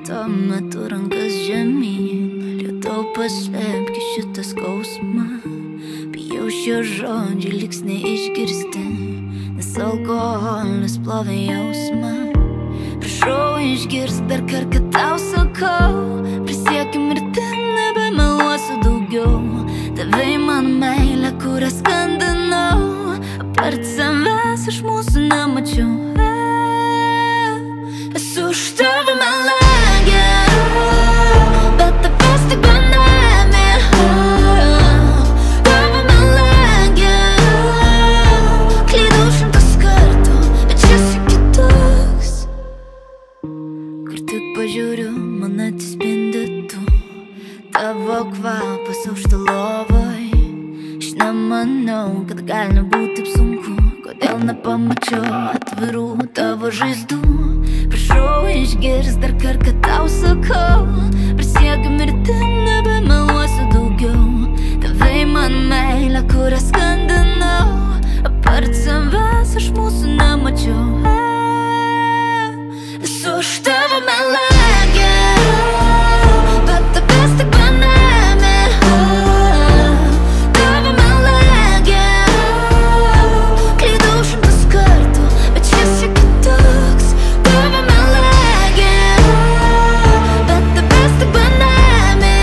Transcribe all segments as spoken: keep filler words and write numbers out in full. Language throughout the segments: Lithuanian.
Tuo metu rankas žemyn, lietau paslėpki šitą skausmą. Bijau šio žodžiai liks neišgirsti, nes alkoholis plovė jausmą. Prašau išgirsk dar kartą tau sakau, prisiekiu mirtim nebemeluosiu daugiau. Davei man meilę, kurią skandinau, apart savęs aš mūsų nemačiau. Esu už tave melagė, bet tavęs tik benamė. Tavo melagė, klydau šimtus kartų, bet šis juk kitoks. Kur tik pažiūriu, man atsispindi tu, tavo kvapas aukšta lovoj. Aš nemanau, kad gali nebūti taip sunku, kodėl nepamačiau atvirų tavo žaizdų. Prašau išgirsk dar kartą tau sakau, prisiekiu mirtim nebemeluosiu daugiau. Davei man meilę, kurią skandinau, apart savęs aš mūsų nemačiau. Esu už tave melagė, bet tavęs tik benamė. Tavo melagė, klydau šimtus kartų, bet šis juk kitoks. Tavo melagė, bet tavęs tik benamė.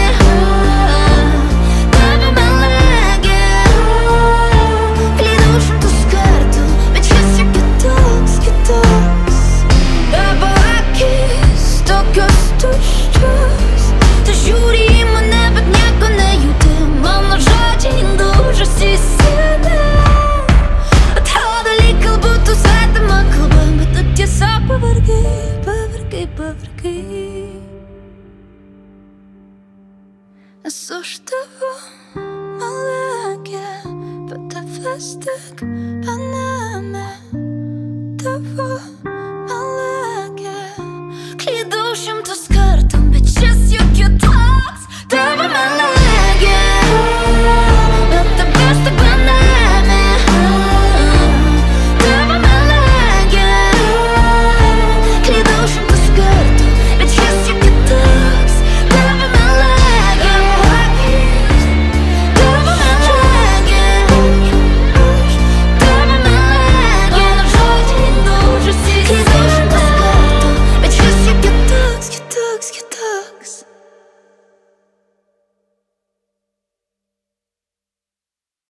Tavo melagė, klydau šimtus kartų, bet šis juk kitoks, kitoks. Tavo akis tokios tuščios, tu žiūri į mane, bet nieko nejauti. Mano žodžiai daužosi į sieną, atrodo lyg kalbu tu svetimą kalbą, bet tu tiesiog pavargai, pavargai, pavargai. Esu už tavo melagę, bet tavęs tik benamė.